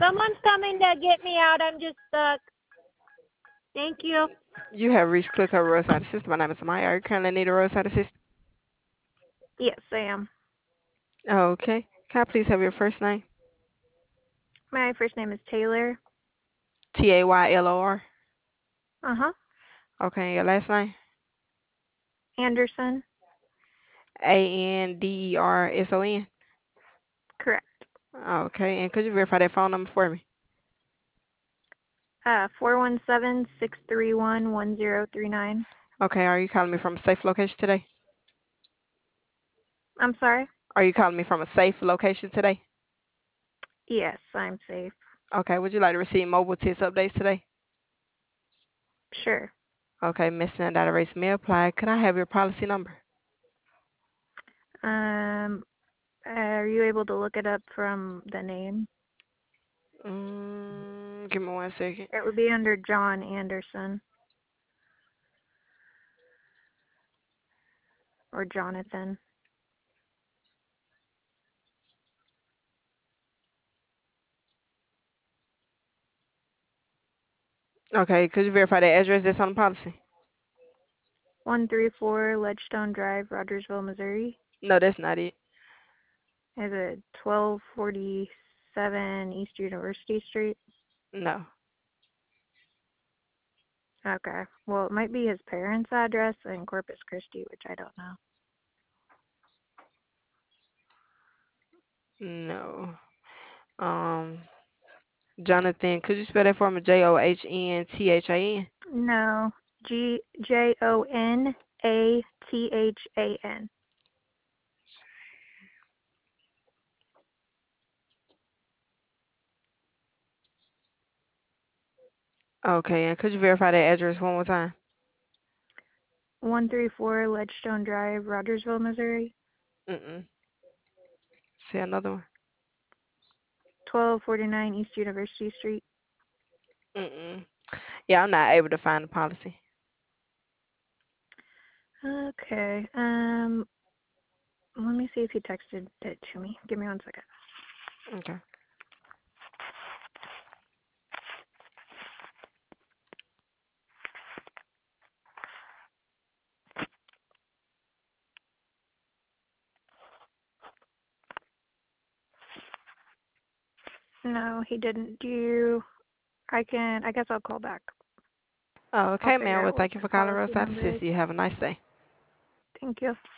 Someone's coming to get me out. I'm just stuck. Thank you. You have reached Clear Cover Roadside Assistance. My name is Maya. Are you currently need a roadside assistance? Yes, I am. Okay. Can I please have your first name? My first name is Taylor. Taylor. Uh-huh. Okay, and your last name? Anderson. Anderson. Correct. Okay, and could you verify that phone number for me? 417-631-1039. Okay, are you calling me from a safe location today? I'm sorry? Are you calling me from a safe location today? Yes, I'm safe. Okay, would you like to receive mobile text updates today? Sure. Okay, missing data rates may apply. Could I have your policy number? Um, are you able to look it up from the name? Give me 1 second. It would be under John Anderson or Jonathan. Okay, could you verify the address that's on the policy? 134 Ledgestone Drive, Rogersville, Missouri. No, that's not it. Is it 1247 East University Street? No. Okay. Well, it might be his parents' address in Corpus Christi, which I don't know. No. Um, Jonathan, could you spell that for me? JohnThan? No. Jonathan. Okay, and could you verify that address one more time? 134 Ledgestone Drive, Rogersville, Missouri. Mm-mm. Say another one. 1249 East University Street. Mm-mm. Yeah, I'm not able to find the policy. Okay. Let me see if he texted it to me. Give me 1 second. Okay. No, he didn't. I guess I'll call back. Oh, I'll okay, figure ma'am. Well, out what thank you the for calling policy Roadside number is. Assistance. You have a nice day. Thank you.